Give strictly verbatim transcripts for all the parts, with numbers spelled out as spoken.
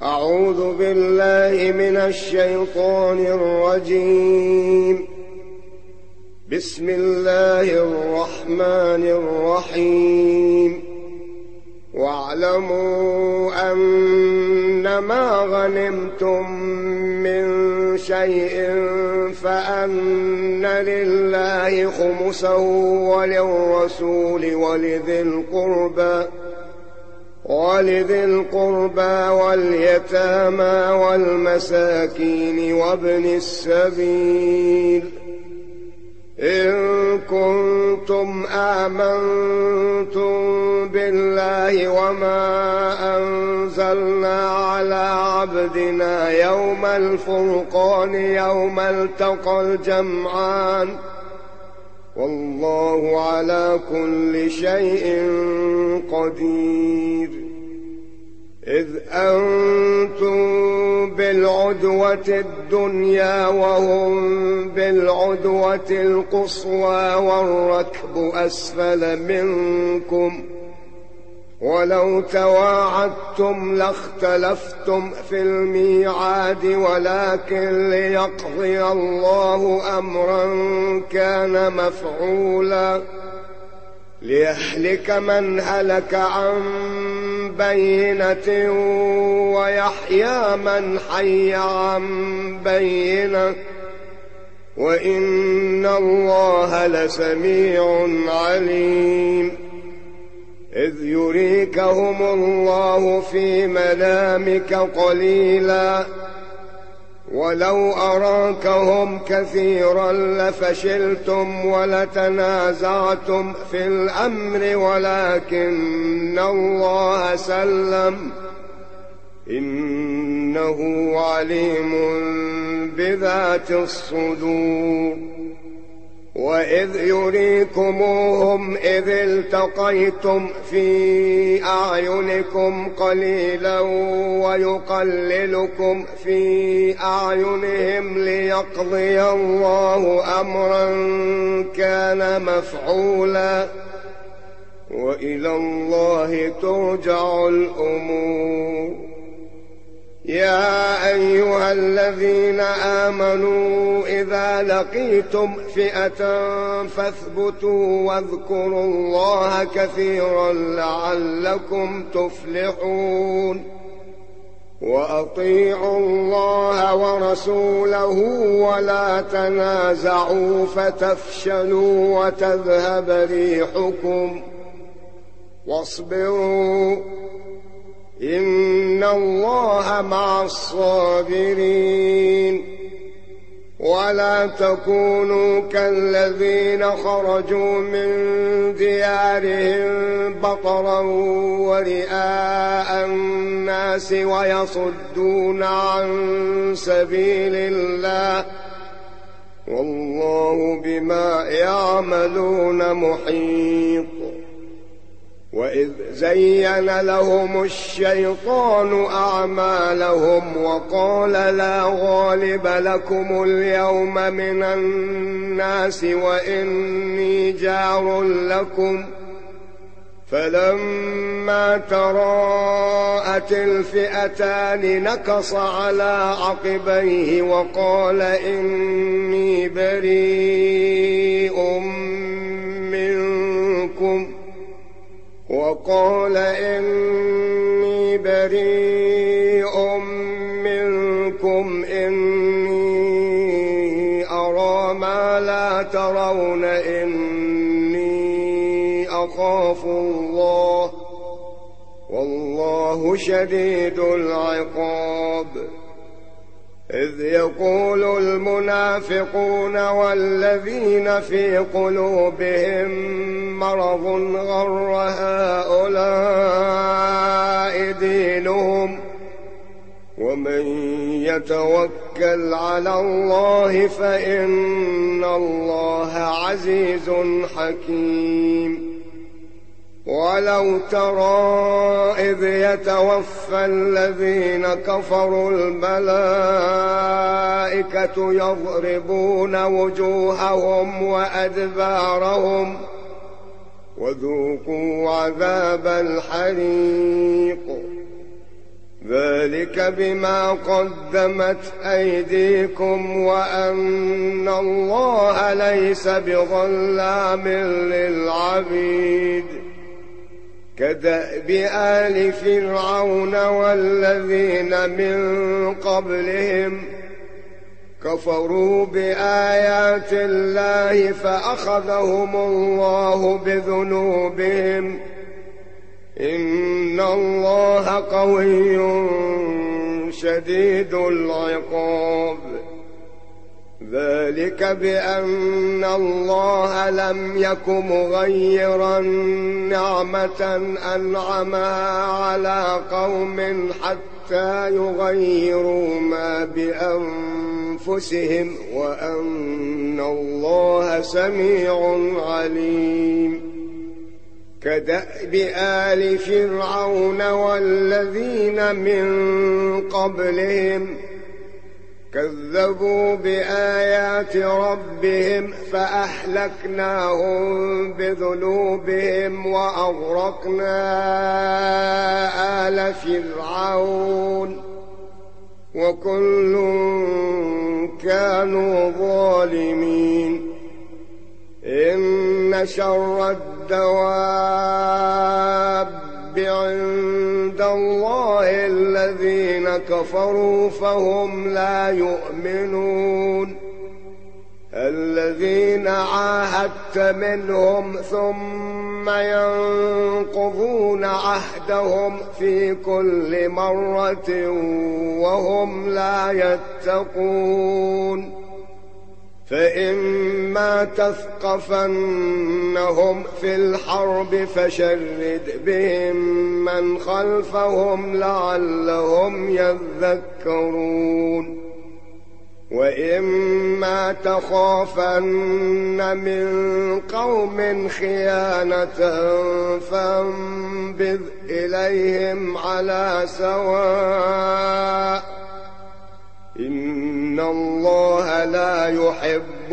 أعوذ بالله من الشيطان الرجيم. بسم الله الرحمن الرحيم. واعلموا أنما غنمتم من شيء فأن لله خمسه وللرسول ولذي القربى ولذي القربى واليتامى والمساكين وابن السبيل إن كنتم آمنتم بالله وما أنزلنا على عبدنا يوم الفرقان يوم التقى الجمعان والله على كل شيء قدير. إذ أنتم بالعدوة الدنيا وهم بالعدوة القصوى والركب أسفل منكم ولو تواعدتم لاختلفتم في الميعاد ولكن ليقضي الله أمرا كان مفعولا ليهلك من هلك عن بينة ويحيى من حي عن بينة وإن الله لسميع عليم. إذ يريكهم الله في منامك قليلا ولو أراكهم كثيرا لفشلتم ولتنازعتم في الأمر ولكن الله سلم إنه عليم بذات الصدور. وإذ يريكموهم إذ التقيتم في أعينكم قليلا ويقللكم في أعينهم ليقضي الله أمرا كان مفعولا وإلى الله ترجع الأمور. يا أيها الذين آمنوا إذا لقيتم فئة فاثبتوا واذكروا الله كثيرا لعلكم تفلحون. وأطيعوا الله ورسوله ولا تنازعوا فتفشلوا وتذهب ريحكم واصبروا إن الله مع الصابرين. ولا تكونوا كالذين خرجوا من ديارهم بطرا ورئاء الناس ويصدون عن سبيل الله والله بما يعملون محيط. وإذ زين لهم الشيطان أعمالهم وقال لا غالب لكم اليوم من الناس وإني جار لكم فلما تراءت الفئتان نكص على عقبيه وقال إني بريء منكم وقال إني بريء منكم إني أرى ما لا ترون إني أخاف الله والله شديد العقاب. إذ يقول المنافقون والذين في قلوبهم مرض غر هؤلاء دينهم ومن يتوكل على الله فإن الله عزيز حكيم. ولو ترى إذ يتوفى الذين كفروا الملائكة يضربون وجوههم وأدبارهم وذوقوا عذاب الحريق ذلك بما قدمت أيديكم وأن الله ليس بظلام للعبيد. كدأب آل فرعون والذين من قبلهم كفروا بآيات الله فأخذهم الله بذنوبهم إن الله قوي شديد العقاب. ذلك بأن الله لم يك مغيرا نعمة أنعمها على قوم حتى يغيروا ما بأنفسهم وأن الله سميع عليم. كدأب آل فرعون والذين من قبلهم كذبوا بآيات ربهم فأهلكناهم بذنوبهم وأغرقنا آل فرعون وكل كانوا ظالمين. إن شر الدواب عند الله الذين كفروا فهم لا يؤمنون. الذين عاهدت منهم ثم ينقضون عهدهم في كل مرة وهم لا يتقون. فإما تثقفنهم في الحرب فشرد بهم من خلفهم لعلهم يذكرون. وإما تخافن من قوم خيانة فانبذ إليهم على سواء إن الله لا يحب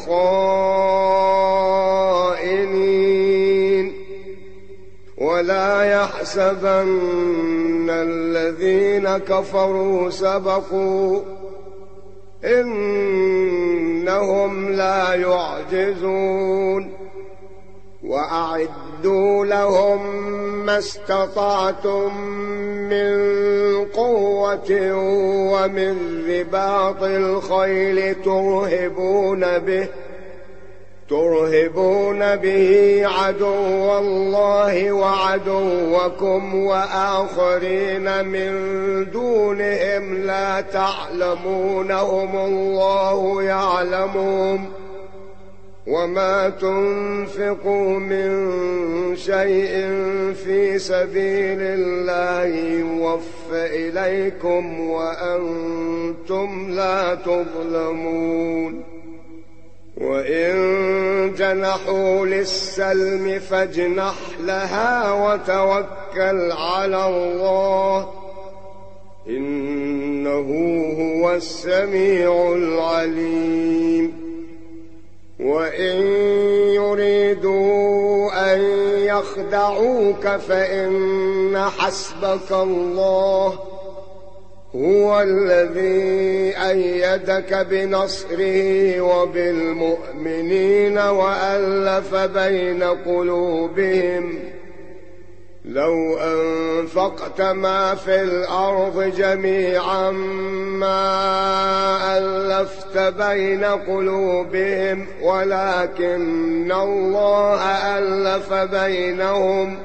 الخائنين. ولا يحسبن الذين كفروا سبقوا إنهم لا يعجزون. وأعدوا لهم ما استطعتم من قوة ومن رباط الخيل ترهبون به ترهبون به عدو الله وعدوكم وآخرين من دونهم لا تعلمونهم الله يعلمهم. وما تنفقوا من شيء في سبيل الله يوفى إليكم وأنتم لا تظلمون. وإن جنحوا للسلم فاجنح لها وتوكل على الله إنه هو السميع العليم. وإن يريدوا أن يخدعوك فإن حسبك الله هو الذي أيدك بنصره وبالمؤمنين وألف بين قلوبهم لو أنفقت ما في الأرض جميعا ما ألفت بين قلوبهم ولكن الله ألف بينهم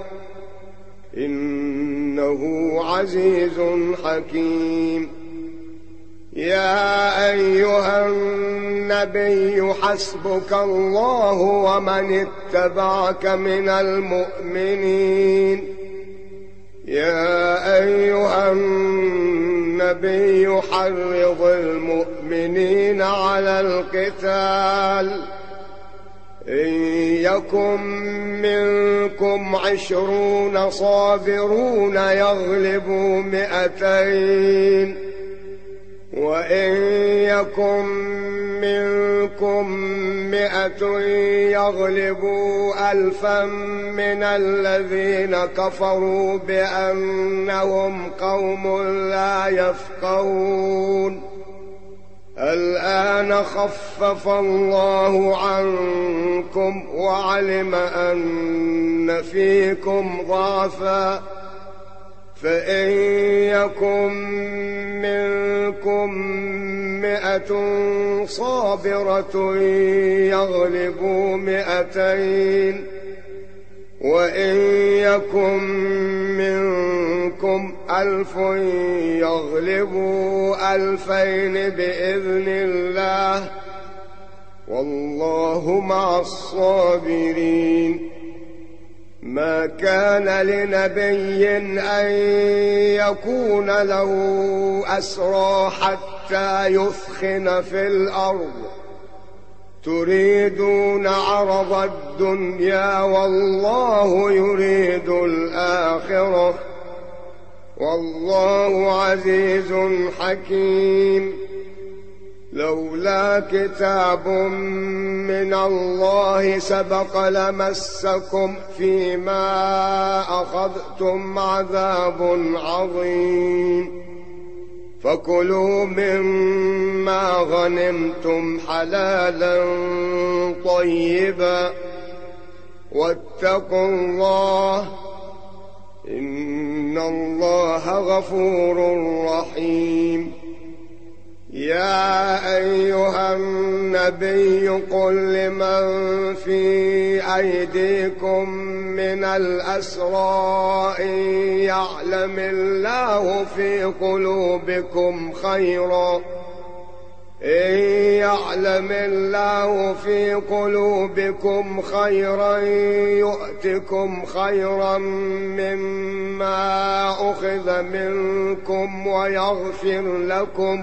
إنه عزيز حكيم. يا أيها النبي حسبك الله ومن اتبعك من المؤمنين. يا أيها النبي حرض المؤمنين على القتال إن يكن منكم عشرون صابرون يغلبوا مئتين وإن يكن منكم مئة مئة يغلبوا ألفا من الذين كفروا بأنهم قوم لا يفقهون الآن خفف الله عنكم وعلم أن فيكم ضعفا فإن يكن منكم مئة صابرة يغلبوا مئتين وإن يكن منكم ألف يغلبوا ألفين بإذن الله والله مع الصابرين ما كان لنبي أن يكون له أسرى حتى يثخن في الأرض تريدون عرض الدنيا والله يريد الآخرة والله عزيز حكيم لولا كتاب من الله سبق لمسكم فيما أخذتم عذاب عظيم فكلوا مما غنمتم حلالا طيبا واتقوا الله إن الله غفور رحيم يا أيها النبي قل لمن في أيديكم من الأسرى إن يعلم الله في قلوبكم خيرا إن يعلم الله في قلوبكم خيرا يؤتكم خيرا مما أخذ منكم ويغفر لكم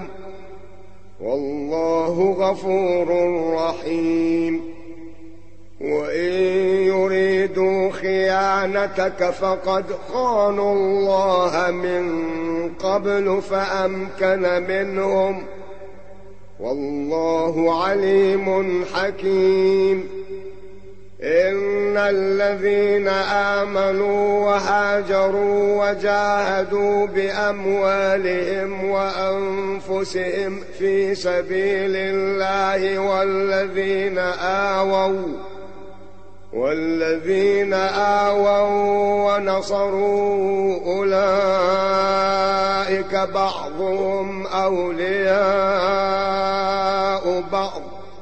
والله غفور رحيم وإن يريدوا خيانتك فقد خانوا الله من قبل فأمكن منهم والله عليم حكيم إن الذين آمنوا وهاجروا وجاهدوا بأموالهم وأنفسهم في سبيل الله والذين آووا والذين آووا ونصروا أولئك بعضهم أولياء بعض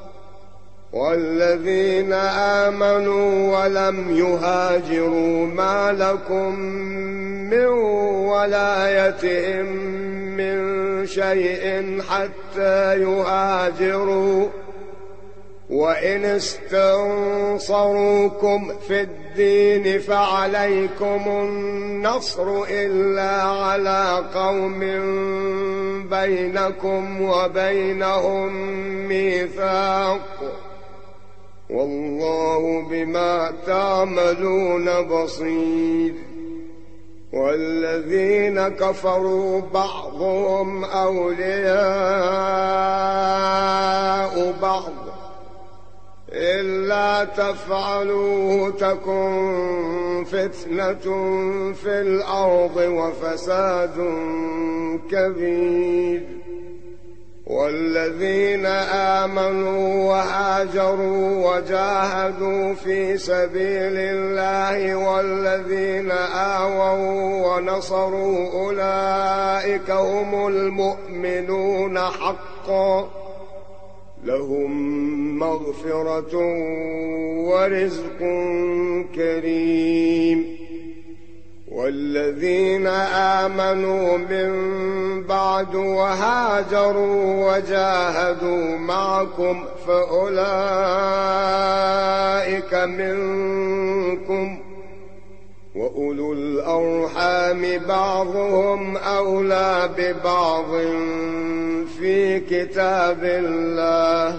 والذين آمنوا ولم يهاجروا ما لكم من ولايتهم من شيء حتى يهاجروا وإن استنصروكم في الدين فعليكم النصر إلا على قوم بينكم وبينهم ميثاق والله بما تعملون بصير والذين كفروا بعضهم أولياء بعض إلا تفعلوه تكن فتنة في الأرض وفساد كبير والذين آمنوا وهاجروا وجاهدوا في سبيل الله والذين آووا ونصروا أولئك هم المؤمنون حقا لهم مغفرة ورزق كريم والذين آمنوا من بعد وهاجروا وجاهدوا معكم فأولئك منكم وأولو الأرحام بعضهم أولى ببعض في كتاب الله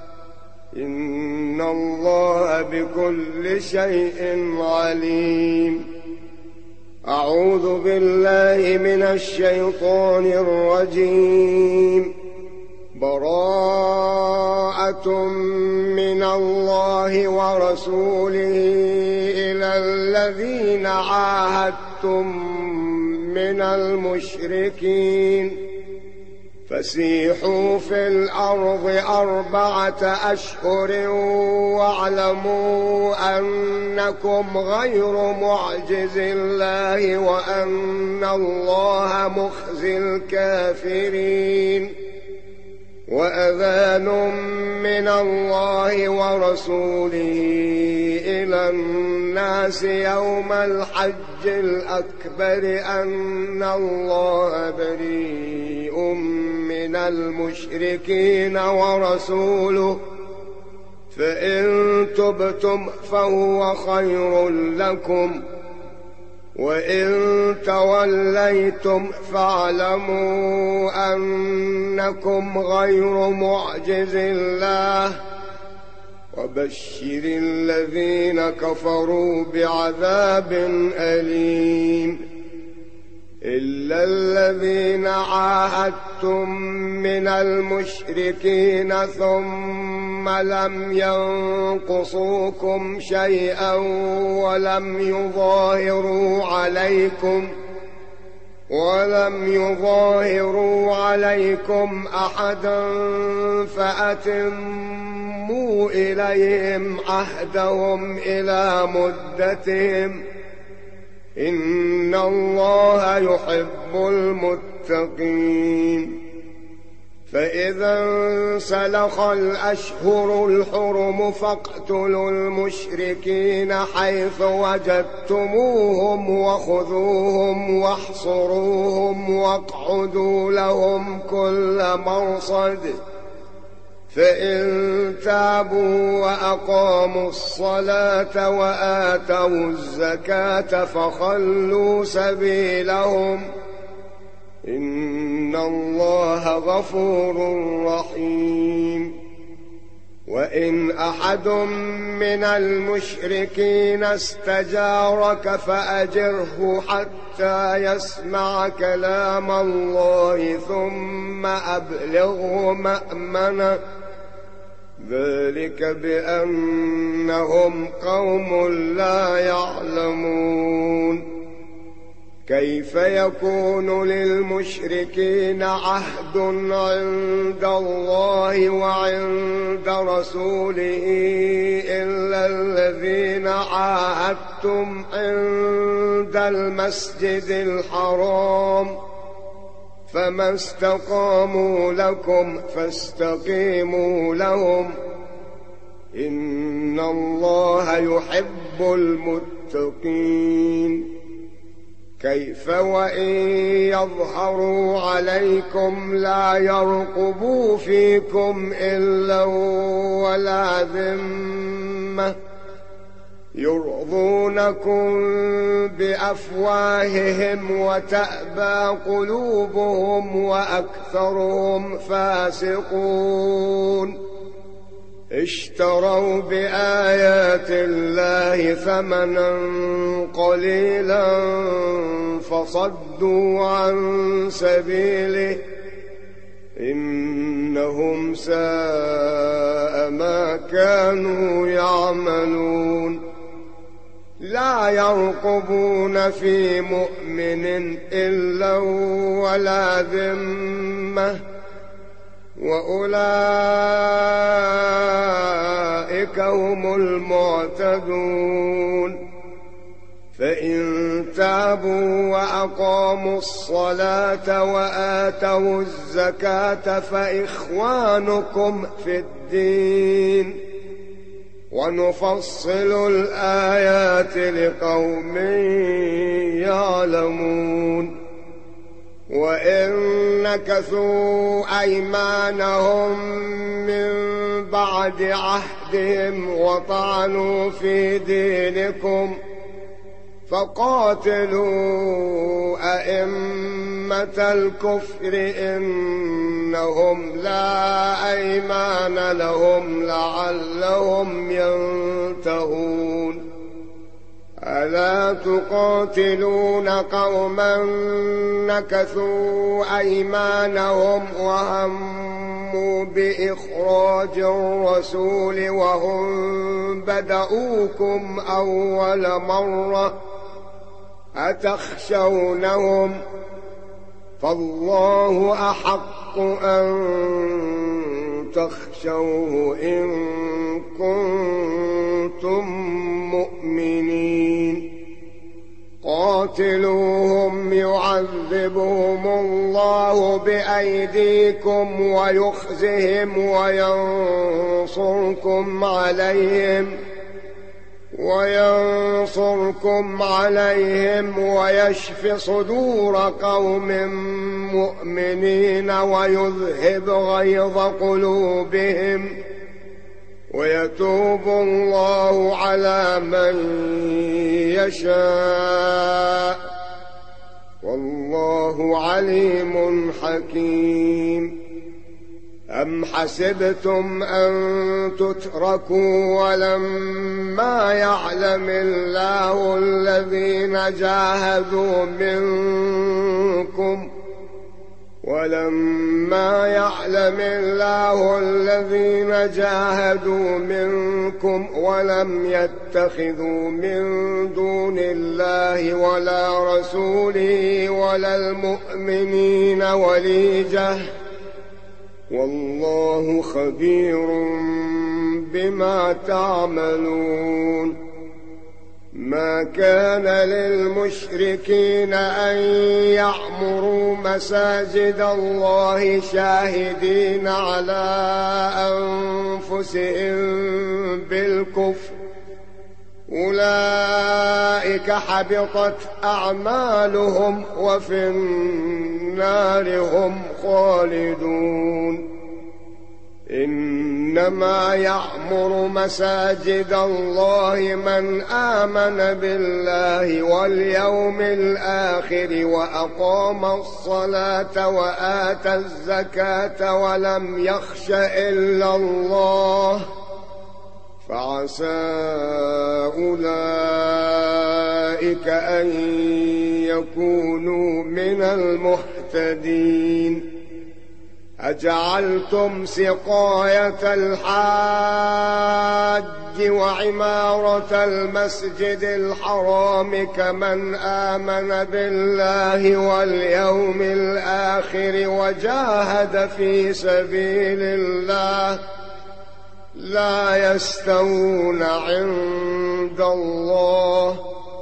إن الله بكل شيء عليم أعوذ بالله من الشيطان الرجيم براءة عاهدتم من الله ورسوله إلى الذين عاهدتم من المشركين فسيحوا في الأرض أربعة أشهر واعلموا أنكم غير معجز الله وأن الله مخزي الكافرين وأذان من الله ورسوله إلى الناس يوم الحج الأكبر أن الله بريء من المشركين ورسوله فإن تبتم فهو خير لكم وإن توليتم فاعلموا أنكم غير معجز الله وبشر الذين كفروا بعذاب أليم إلا الذين عاهدتم من المشركين ثم لم ينقصوكم شيئا ولم يظاهروا عليكم ولم يظاهروا عليكم أحدا فأتموا إليهم عهدهم إلى مدتهم إن الله يحب المتقين فإذا انسلخ الأشهر الحرم فاقتلوا المشركين حيث وجدتموهم وخذوهم واحصروهم واقعدوا لهم كل مرصد فإن تابوا وأقاموا الصلاة وآتوا الزكاة فخلوا سبيلهم إن الله غفور رحيم وإن أحد من المشركين استجارك فأجره حتى يسمع كلام الله ثم أبلغه مأمنه ذلك بأنهم قوم لا يعلمون كيف يكون للمشركين عهد عند الله وعند رسوله إلا الذين عاهدتم عند المسجد الحرام فما استقاموا لكم فاستقيموا لهم إن الله يحب المتقين كيف وإن يظهروا عليكم لا يرقبوا فيكم إلا ولا ذمة يرضونكم بأفواههم وتأبى قلوبهم وأكثرهم فاسقون اشتروا بآيات الله ثمنا قليلا فصدوا عن سبيله إنهم ساء ما كانوا يعملون لا يرقبون في مؤمن إلا ولا ذمة وأولئك هم المعتدون فإن تابوا وأقاموا الصلاة وآتوا الزكاة فإخوانكم في الدين ونفصل الآيات لقوم يعلمون وإن نكثوا أيمانهم من بعد عهدهم وطعنوا في دينكم فقاتلوا أئمة الكفر إنهم لا أيمان لهم لعلهم ينتهون ألا تقاتلون قوما نكثوا أيمانهم وهموا هموا بإخراج الرسول وهم بدؤوكم أول مرة أتخشونهم فالله أحق أن تخشوه إن كنتم مؤمنين قاتلوهم يعذبهم الله بأيديكم ويخزهم وينصركم عليهم وينصركم عليهم ويشف صدور قوم مؤمنين ويذهب غيظ قلوبهم ويتوب الله على من يشاء والله عليم حكيم أم حسبتم أن تتركوا ولما يعلم الله الذين جاهدوا منكم ولما يعلم الله الذين جاهدوا منكم ولم يتخذوا من دون الله ولا رسوله ولا المؤمنين وليجة والله خبير بما تعملون ما كان للمشركين أن يعمروا مساجد الله شاهدين على أنفسهم بالكفر أولئك حبطت أعمالهم وفي النار هم خالدون إنما يعمر مساجد الله من آمن بالله واليوم الآخر وأقام الصلاة وآتى الزكاة ولم يخش إلا الله فعسى أولئك أن يكونوا من المهتدين أجعلتم سقاية الحاج وعمارة المسجد الحرام كمن آمن بالله واليوم الآخر وجاهد في سبيل الله لا يستوون عند الله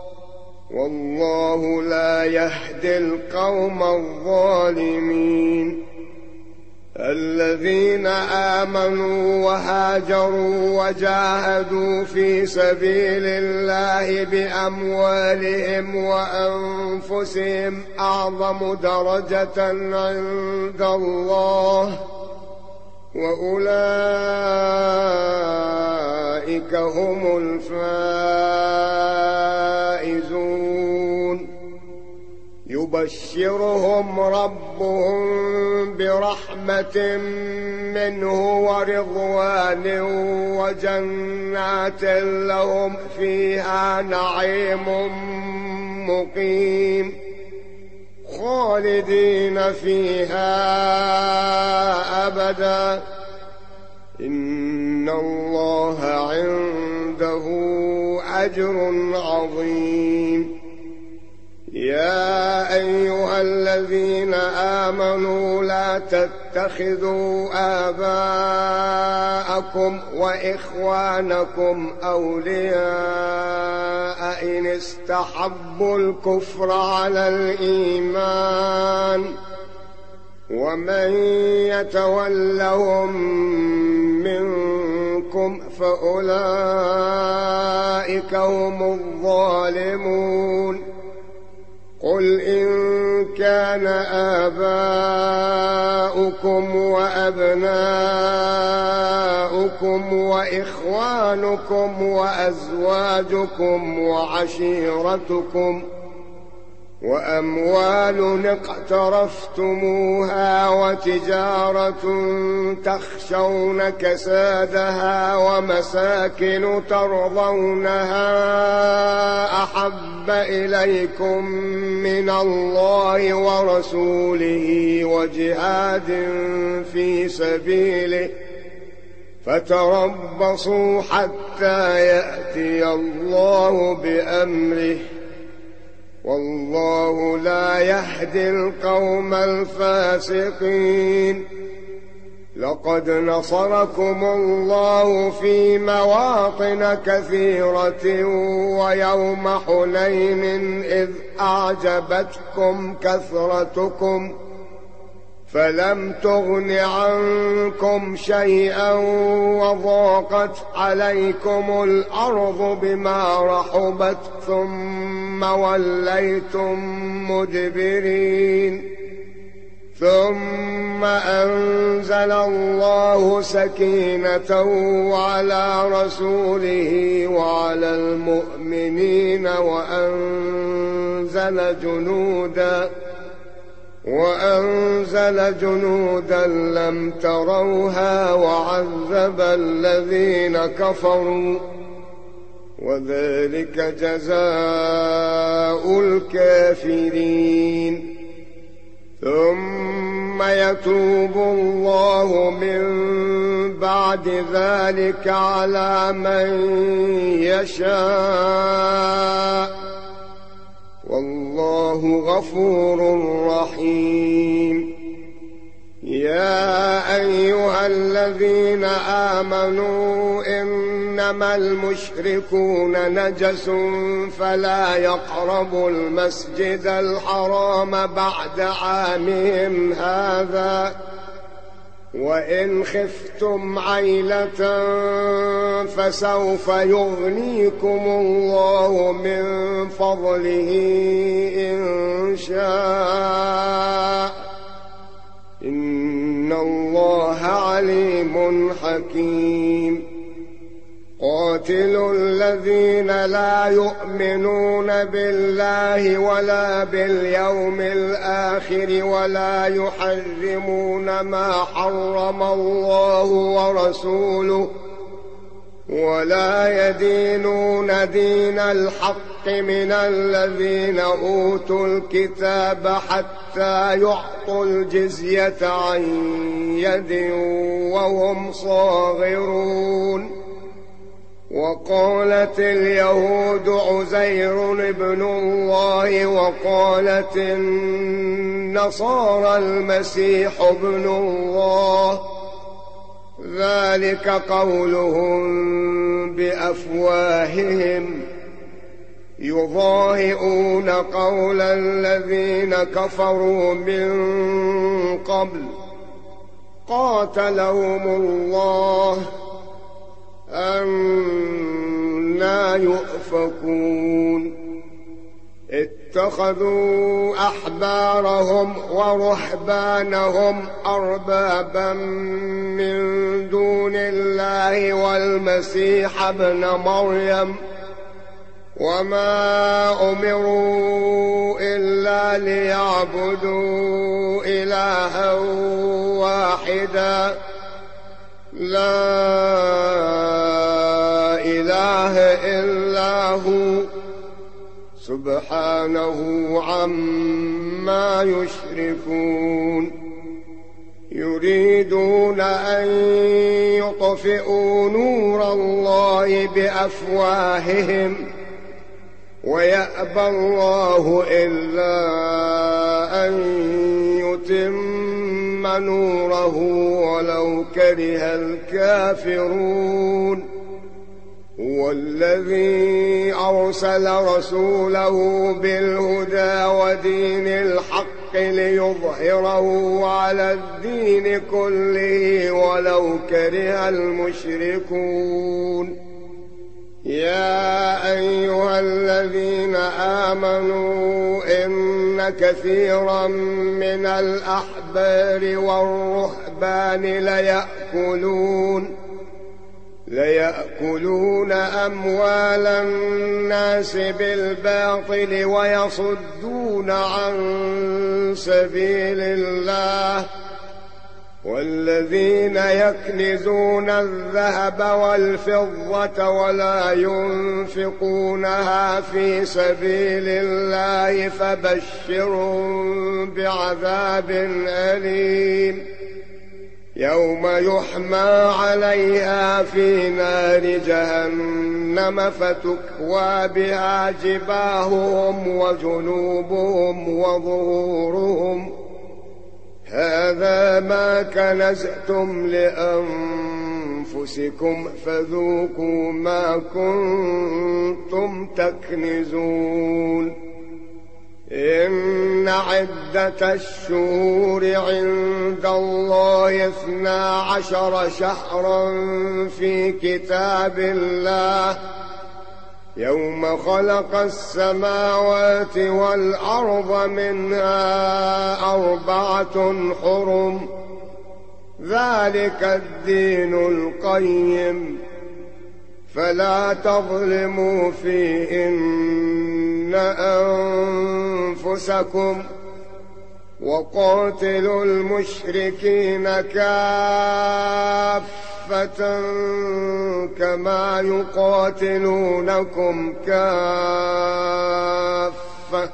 والله لا يهدي القوم الظالمين الذين آمنوا وهاجروا وجاهدوا في سبيل الله بأموالهم وأنفسهم أعظم درجة عند الله وأولئك هم الفائزون يبشرهم ربهم برحمة منه ورضوان وجنات لهم فيها نعيم مقيم خالدين فيها أبدا إن الله عنده أجر عظيم يا أيها الذين آمنوا لا تتخذوا آباءكم وإخوانكم أولياء إن استحبوا الكفر على الإيمان ومن يتولهم منكم فأولئك هم الظالمون قل إن كان آباؤكم وأبناؤكم وإخوانكم وأزواجكم وعشيرتكم وأموال اقترفتموها وتجارة تخشون كسادها ومساكن ترضونها أحب إليكم من الله ورسوله وجهاد في سبيله فتربصوا حتى يأتي الله بأمره والله لا يهدي القوم الفاسقين. لقد نصركم الله في مواطن كثيرة ويوم حنين إذ أعجبتكم كثرتكم فلم تغن عنكم شيئا وضاقت عليكم الأرض بما رحبت ثم وليتم مدبرين ثم أنزل الله سكينته على رسوله وعلى المؤمنين وأنزل جنودا وأنزل جنودا لم تروها وعذب الذين كفروا وذلك جزاء الكافرين. ثم يتوب الله من بعد ذلك على من يشاء والله غفور رحيم. يا أيها الذين آمنوا إنما المشركون نجس فلا يقربوا المسجد الحرام بعد عامهم هذا وإن خفتم عيلة فسوف يغنيكم الله من فضله إن شاء إن الله عليم حكيم. قاتلوا الذين لا يؤمنون بالله ولا باليوم الآخر ولا يحرمون ما حرم الله ورسوله ولا يدينون دين الحق من الذين أوتوا الكتاب حتى يعطوا الجزية عن يد وهم صاغرون. وقالت اليهود عزير ابن الله وقالت النصارى المسيح ابن الله ذلك قولهم بأفواههم يضاهئون قول الذين كفروا من قبل قاتلهم الله أنى يؤفكون. اتخذوا أحبارهم ورهبانهم أربابا من دون الله والمسيح ابن مريم وما أمروا إلا ليعبدوا إلها واحدا لا إله إلا هو سبحانه عما يشركون. يريدون أن يطفئوا نور الله بأفواههم ويأبى الله إلا أن يتم نوره ولو كره الكافرون. هو الذي أرسل رسوله بالهدى ودين الحق ليظهره على الدين كله ولو كره المشركون. يا أيها الذين آمنوا إن كثيرا من الأحبار والرهبان ليأكلون ليأكلون أموال الناس بالباطل ويصدون عن سبيل الله والذين يكنزون الذهب والفضة ولا ينفقونها في سبيل الله فبشرهم بعذاب أليم يوم يحمى عليها في نار جهنم فتكوى بها جباههم وجنوبهم وظهورهم هذا ما كنزتم لأنفسكم فذوقوا ما كنتم تكنزون إن عدة الشهور عند الله اثنا عشر شهرا في كتاب الله يوم خلق السماوات والأرض منها أربعة حرم ذلك الدين القيم فلا تظلموا فيهن أنفسكم وقاتلوا المشركين كافة كما يقاتلونكم كافة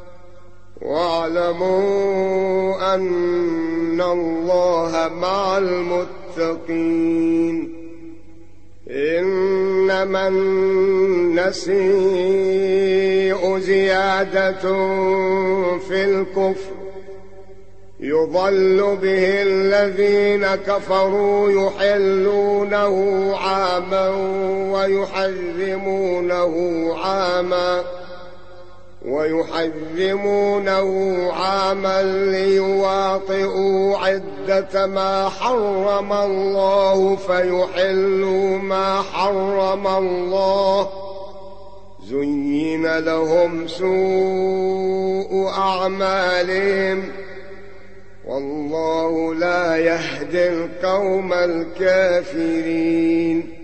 واعلموا أن الله مع المتقين إنما النسيء زيادة في الكفر يضل به الذين كفروا يحلونه عاما ويحرمونه عاما ويحرمونه عاما ليواطئوا عدة ما حرم الله فيحلوا ما حرم الله زين لهم سوء أعمالهم والله لا يهدي القوم الكافرين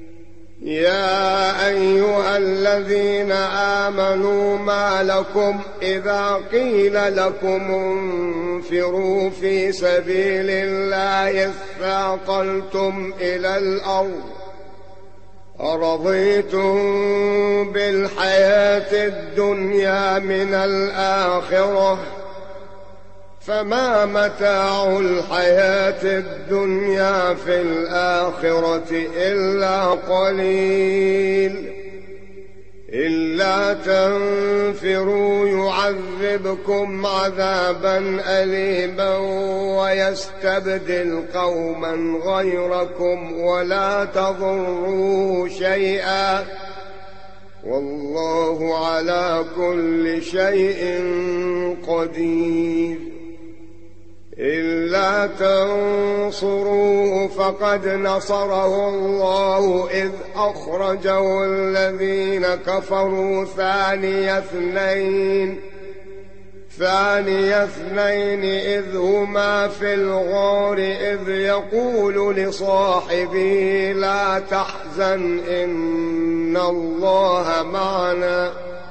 يا أيها الذين آمنوا ما لكم إذا قيل لكم انفروا في سبيل الله اثاقلتم إلى الأرض أرضيتم بالحياة الدنيا من الآخرة فما متاع الحياة الدنيا في الآخرة إلا قليل إلا تنفروا يعذبكم عذابا أليما ويستبدل قوما غيركم ولا تضروه شيئا والله على كل شيء قدير إلا تنصروه فقد نصره الله إذ أخرجه الذين كفروا ثاني اثنين ثاني اثنين إذ هما في الغار إذ يقول لصاحبه لا تحزن إن الله معنا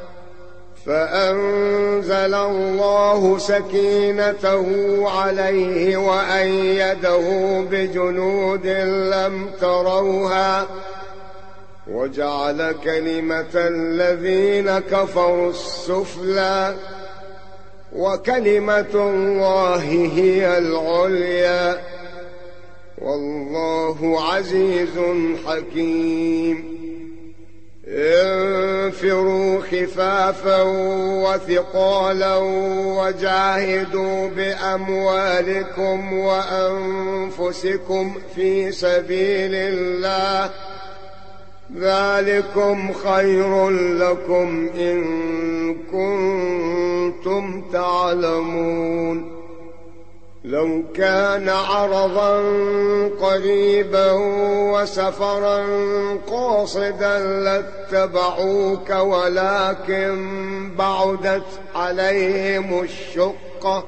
فأنزل الله سكينته عليه وأيده بجنود لم تروها وجعل كلمة الذين كفروا السفلى وكلمة الله هي العليا والله عزيز حكيم انفروا خفافا وثقالا وجاهدوا بأموالكم وأنفسكم في سبيل الله ذلكم خير لكم إن كنتم تعلمون لو كان عرضا قريبا وسفرا قاصدا لاتبعوك ولكن بعدت عليهم الشقة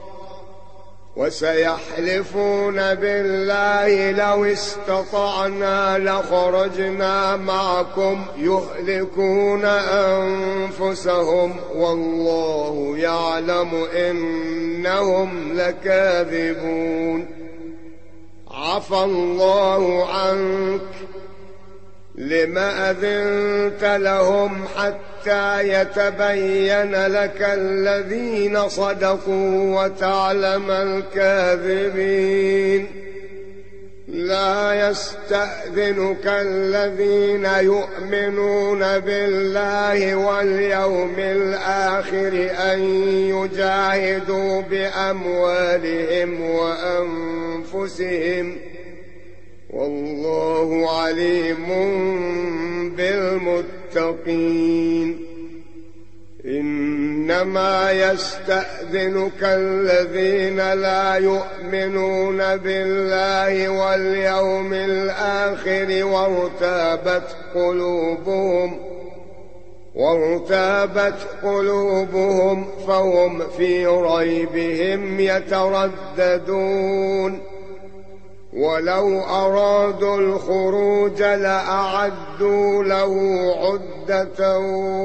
وسيحلفون بالله لو استطعنا لخرجنا معكم يهلكون أنفسهم والله يعلم إنهم لكاذبون عفى الله عنك لم أذنت لهم حتى يتبين لك الذين صدقوا وتعلم الكاذبين لا يستأذنك الذين يؤمنون بالله واليوم الآخر أن يجاهدوا بأموالهم وأنفسهم والله عليم بالمتقين إنما يستأذنك الذين لا يؤمنون بالله واليوم الآخر وارتابت قلوبهم وارتابت قلوبهم فهم في ريبهم يترددون ولو أرادوا الخروج لأعدوا له عدة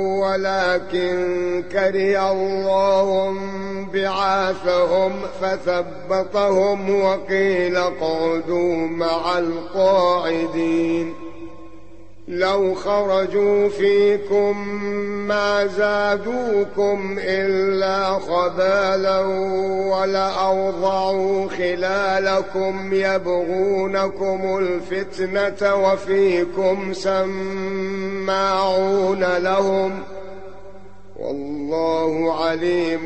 ولكن كره الله بعاثهم فثبطهم وقيل اقعدوا مع القاعدين لو خرجوا فيكم ما زادوكم إلا خبالا ولأوضعوا خلالكم يبغونكم الفتنة وفيكم سماعون لهم والله عليم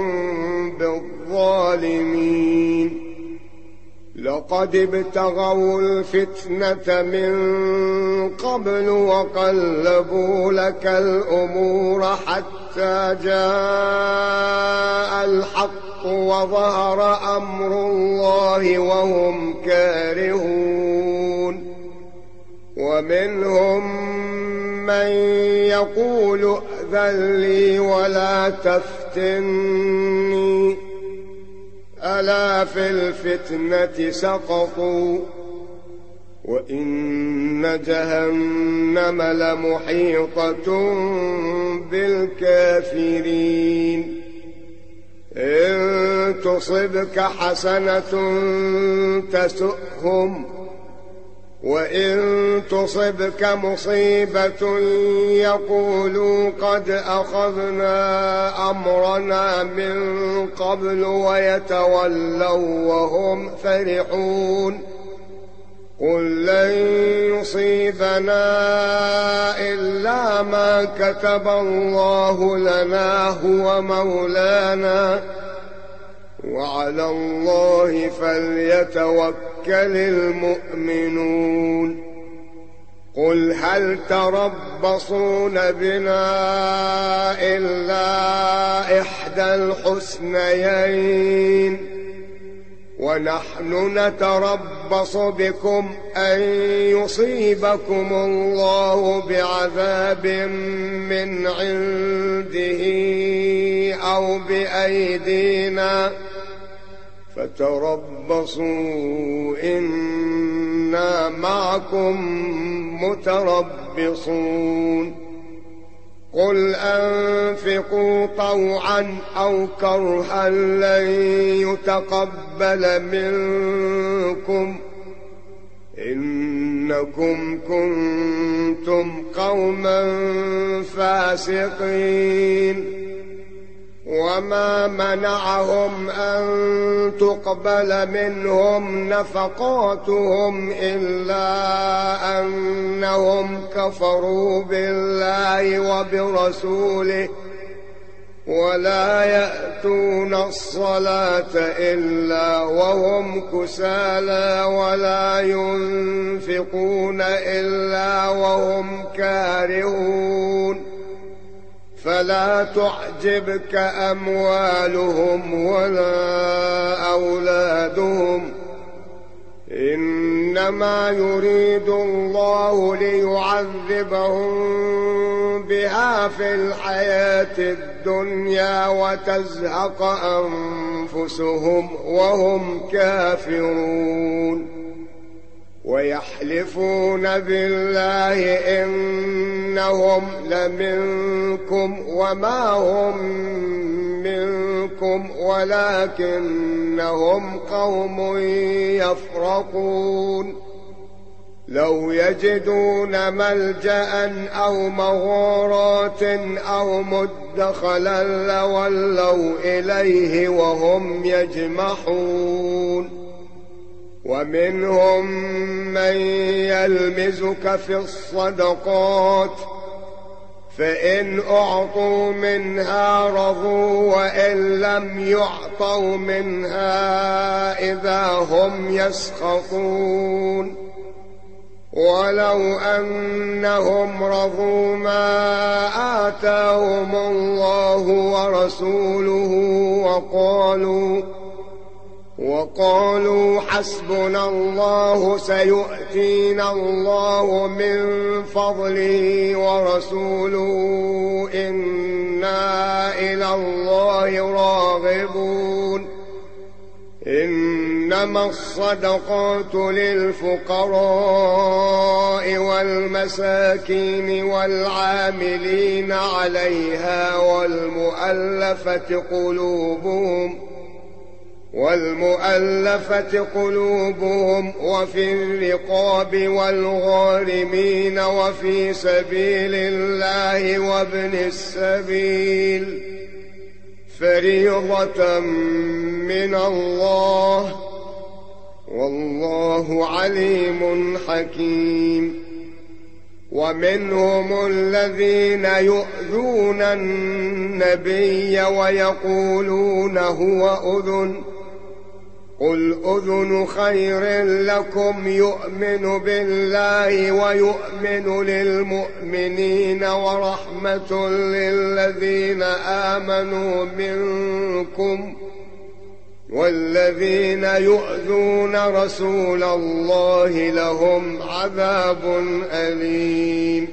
بالظالمين لقد ابتغوا الفتنة من قبل وقلبوا لك الأمور حتى جاء الحق وظهر أمر الله وهم كارهون ومنهم من يقول ائذن لي ولا تفتني ألا في الفتنة سقطوا وإن جهنم لمحيطة بالكافرين إن تصبك حسنة تسؤهم وإن تصبك مصيبة يقولوا قد أخذنا أمرنا من قبل ويتولوا وهم فرحون قل لن يصيبنا إلا ما كتب الله لنا هو مولانا وعلى الله فليتوكل المؤمنون قل هل تربصون بنا إلا إحدى الحسنيين ونحن نتربص بكم أن يصيبكم الله بعذاب من عنده أو بأيدينا فتربصوا إنا معكم متربصون قل أنفقوا طوعا أو كرها لن يتقبل منكم إنكم كنتم قوما فاسقين وما منعهم أن تقبل منهم نفقاتهم إلا أنهم كفروا بالله وبرسوله ولا يأتون الصلاة إلا وهم كسالى ولا ينفقون إلا وهم كارهون فلا تعجبك أموالهم ولا أولادهم إنما يريد الله ليعذبهم بها في الحياة الدنيا وتزهق أنفسهم وهم كافرون ويحلفون بالله إنهم لمنكم وما هم منكم منكم ولكنهم قوم يفرقون لو يجدون ملجأ أو مغارات أو مدخلا لولوا إليه وهم يجمحون ومنهم من يلمزك في الصدقات فإن أعطوا منها رضوا وإن لم يعطوا منها إذا هم يسخطون ولو أنهم رضوا ما آتاهم الله ورسوله وقالوا وقالوا حسبنا الله سيؤتينا الله من فضله ورسوله إنا إلى الله راغبون إنما الصدقات للفقراء والمساكين والعاملين عليها والمؤلفة قلوبهم والمؤلفة قلوبهم وفي الرقاب والغارمين وفي سبيل الله وابن السبيل فريضة من الله والله عليم حكيم ومنهم الذين يؤذون النبي ويقولون هو أذن قل أذن خير لكم يؤمن بالله ويؤمن للمؤمنين ورحمة للذين آمنوا منكم والذين يؤذون رسول الله لهم عذاب أليم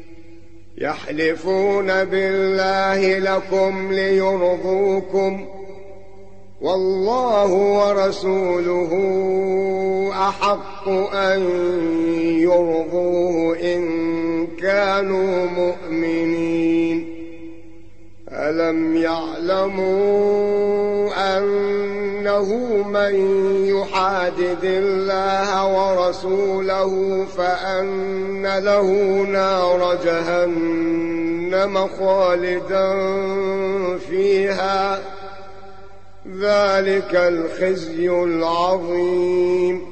يحلفون بالله لكم ليرضوكم والله ورسوله أحق أن يرضوه إن كانوا مؤمنين ألم يعلموا أنه من يحادد الله ورسوله فأن له نار جهنم خالدا فيها ذلك الخزي العظيم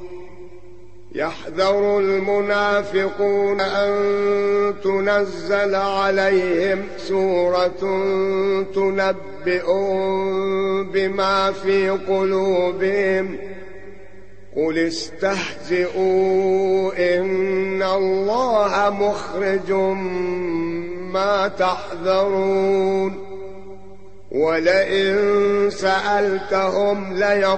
يحذر المنافقون أن تنزل عليهم سورة تنبئهم بما في قلوبهم قل استهزئوا إن الله مخرج ما تحذرون ولئن سألتهم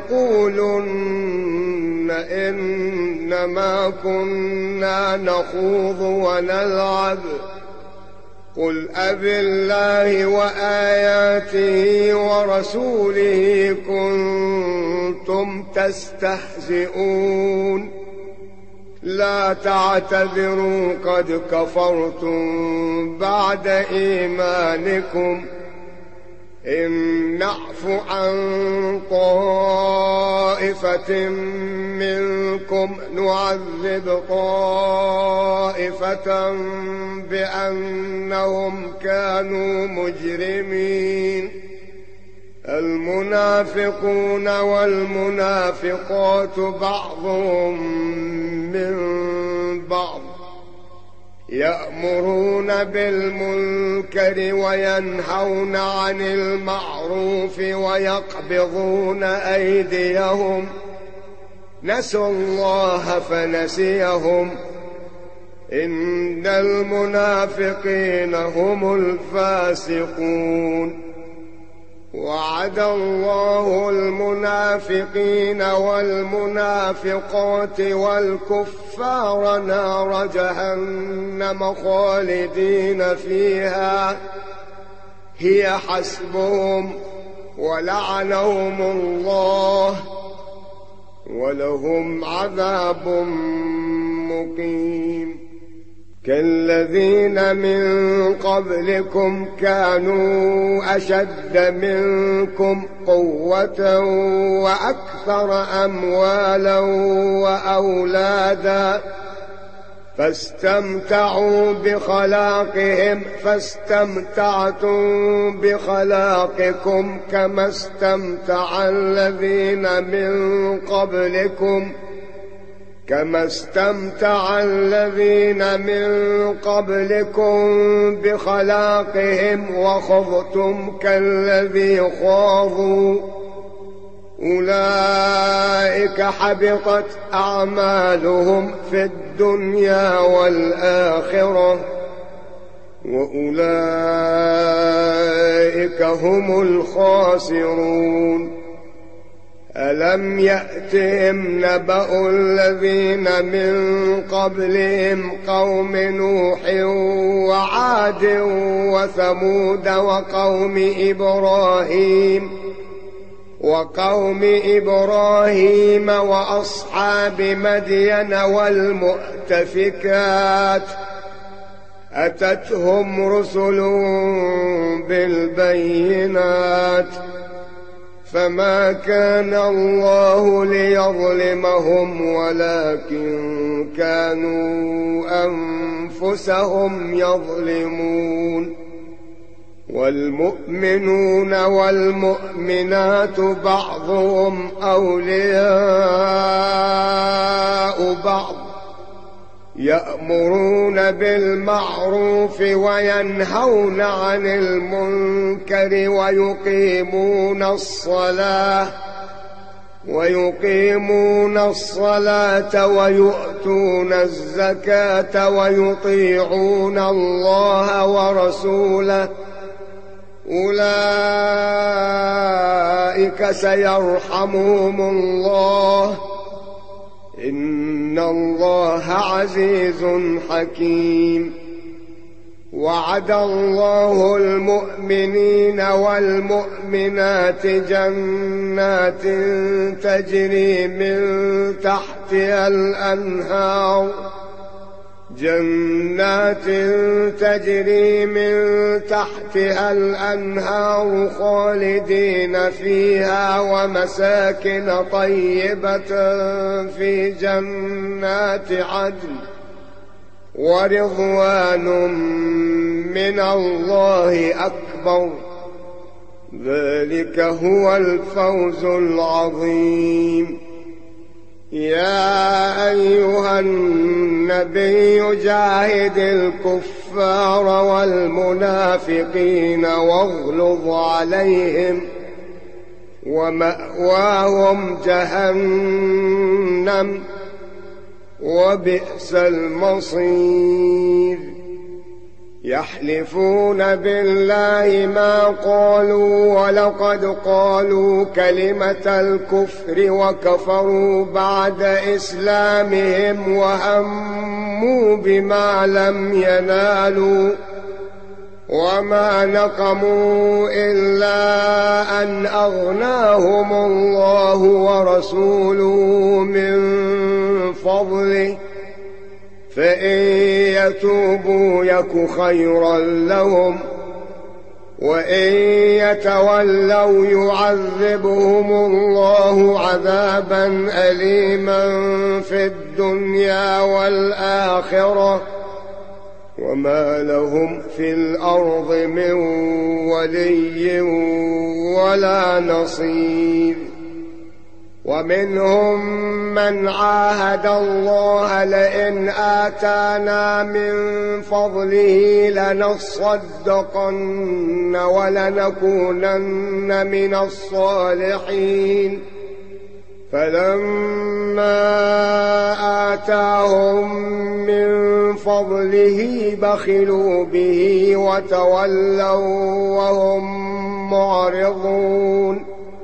ليقولن إنما كنا نخوض ونلعب قل أبالله وآياته ورسوله كنتم تستهزئون لا تعتذروا قد كفرتم بعد إيمانكم إن نعف عن طائفة منكم نعذب طائفة بأنهم كانوا مجرمين المنافقون والمنافقات بعضهم من بعض يأمرون بالمنكر وينهون عن المعروف ويقبضون أيديهم نسوا الله فنسيهم إن المنافقين هم الفاسقون وعد الله المنافقين والمنافقات والكفار نار جهنم خالدين فيها هي حسبهم ولعنهم الله ولهم عذاب مقيم كالذين من قبلكم كانوا أشد منكم قوة وأكثر أموالا وأولادا فاستمتعوا بخلاقهم فاستمتعتم بخلاقكم كما استمتع الذين من قبلكم كما استمتع الذين من قبلكم بخلاقهم وخضتم كالذي خاضوا أولئك حبطت أعمالهم في الدنيا والآخرة وأولئك هم الخاسرون. ألم يأتهم نبأ الذين من قبلهم قوم نوح وعاد وثمود وقوم إبراهيم وقوم إبراهيم وأصحاب مدين والمؤتفكات أتتهم رسل بالبينات فما كان الله ليظلمهم ولكن كانوا أنفسهم يظلمون. والمؤمنون والمؤمنات بعضهم أولياء بعض يأمرون بالمعروف وينهون عن المنكر ويقيمون الصلاة ويقيمون الصلاة ويؤتون الزكاة ويطيعون الله ورسوله أولئك سيرحمهم الله إن الله عزيز حكيم. وعد الله المؤمنين والمؤمنات جنات تجري من تحتها الأنهار جنات تجري من تحتها الأنهار خالدين فيها ومساكن طيبة في جنات عدن ورضوان من الله أكبر ذلك هو الفوز العظيم. يا أيها النبي جاهد الكفار والمنافقين واغلظ عليهم ومأواهم جهنم وبئس المصير. يحلفون بالله ما قالوا ولقد قالوا كلمة الكفر وكفروا بعد إسلامهم وهموا بما لم ينالوا وما نقموا إلا أن أغناهم الله ورسوله من فضله فإن يتوبوا يك خيرا لهم وإن يتولوا يعذبهم الله عذابا أليما في الدنيا والآخرة وما لهم في الأرض من ولي ولا نصير. ومنهم من عاهد الله لئن آتانا من فضله لنصدقن ولنكونن من الصالحين فلما آتاهم من فضله بخلوا به وتولوا وهم معرضون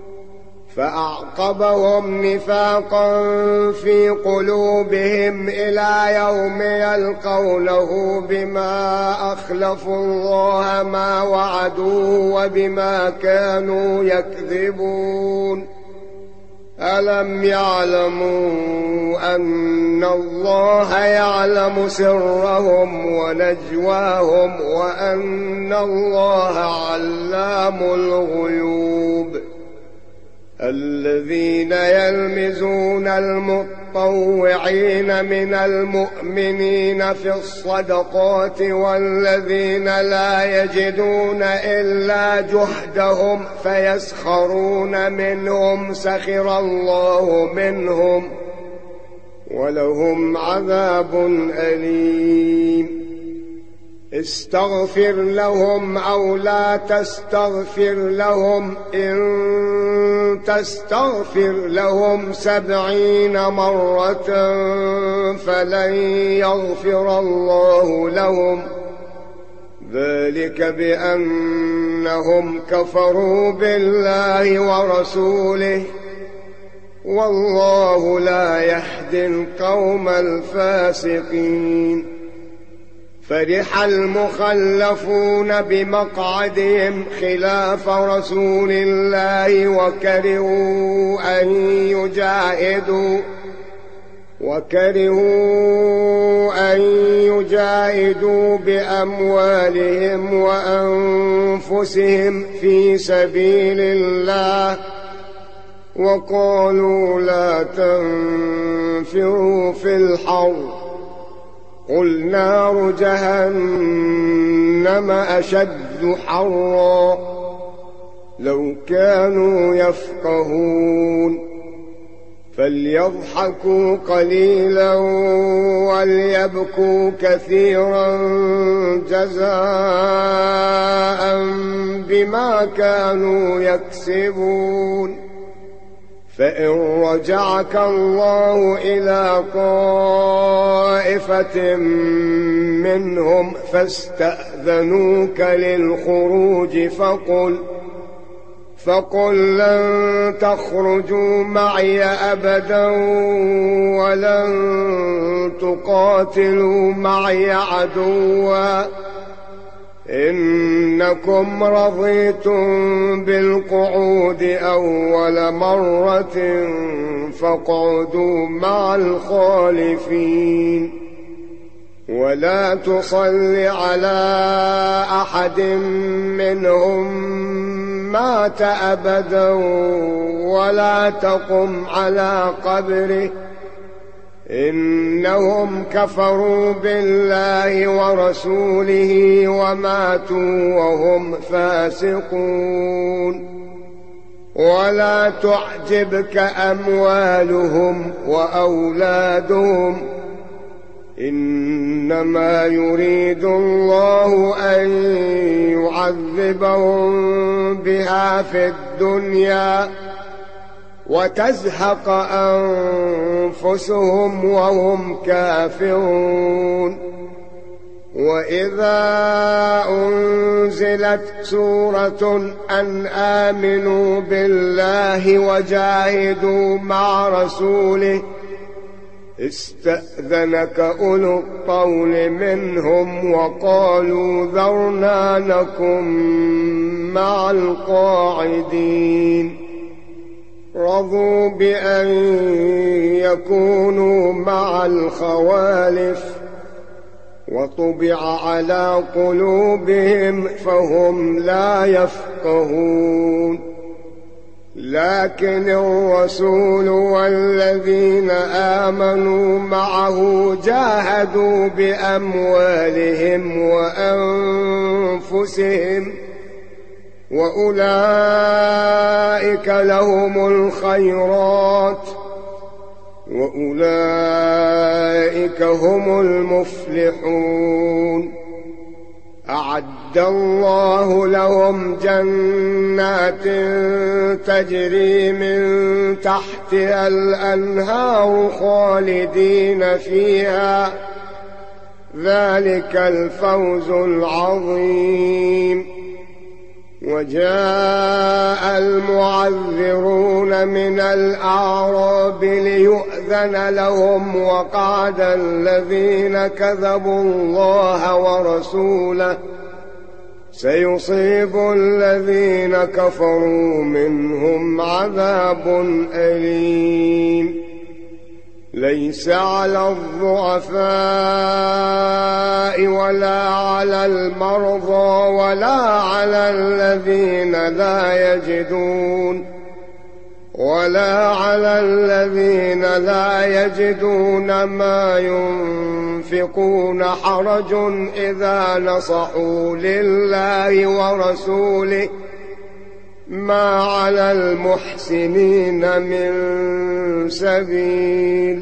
فأعقبهم نفاقا في قلوبهم إلى يوم يلقونه بما أخلفوا الله ما وعدوه وبما كانوا يكذبون. ألم يعلموا وأن الله يعلم سرهم ونجواهم وأن الله علام الغيوب. الذين يلمزون المطوعين من المؤمنين في الصدقات والذين لا يجدون إلا جهدهم فيسخرون منهم سخر الله منهم ولهم عذاب أليم. استغفر لهم أو لا تستغفر لهم إن تستغفر لهم سبعين مرة فلن يغفر الله لهم ذلك بأنهم كفروا بالله ورسوله والله لا يهدي القوم الفاسقين. فرح المخلفون بمقعدهم خلاف رسول الله وكرهوا أن يجاهدوا وكرهوا أن يجاهدوا بأموالهم وأنفسهم في سبيل الله وقالوا لا تنفروا في الحر قل نار جهنم أشد حرا لو كانوا يفقهون. فليضحكوا قليلا وليبكوا كثيرا جزاء بما كانوا يكسبون. فإن رجعك الله إلى طائفة منهم فاستأذنوك للخروج فقل فقل لن تخرجوا معي أبدا ولن تقاتلوا معي عدوا إنكم رضيتم بالقعود أول مرة فاقعدوا مع الخالفين. ولا تصل على أحد منهم مات أبدا ولا تقم على قبره إنهم كفروا بالله ورسوله وماتوا وهم فاسقون. ولا تعجبك أموالهم وأولادهم إنما يريد الله أن يعذبهم بها في الدنيا وتزهق أنفسهم وهم كافرون. وإذا أنزلت سورة أن آمنوا بالله وجاهدوا مع رسوله استأذنك أولو الطول منهم وقالوا ذرنا نكن مع القاعدين. رضوا بأن يكونوا مع الخوالف وطبع على قلوبهم فهم لا يفقهون. لكن الرسول والذين آمنوا معه جاهدوا بأموالهم وأنفسهم وأولئك لهم الخيرات وأولئك هم المفلحون. أعد الله لهم جنات تجري من تحتها الأنهار خالدين فيها ذلك الفوز العظيم. وجاء المعذرون من الأعراب ليؤذن لهم وقعد الذين كذبوا الله ورسوله سيصيب الذين كفروا منهم عذاب أليم. ليس على الضعفاء ولا على المرضى ولا على الذين لا يجدون ولا على الذين لا يجدون ما ينفقون حرج إذا نصحوا لله ورسوله ما على المحسنين من سبيل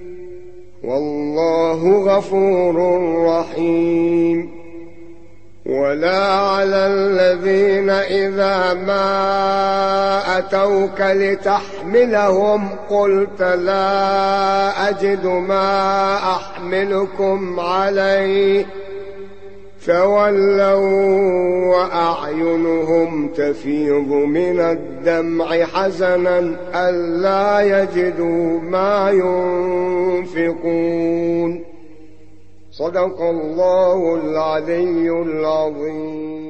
والله غفور رحيم. ولا على الذين إذا ما أتوك لتحملهم قلت لا أجد ما أحملكم عليه تولوا وأعينهم تفيض من الدمع حزنا ألا يجدوا ما ينفقون. صدق الله العلي العظيم.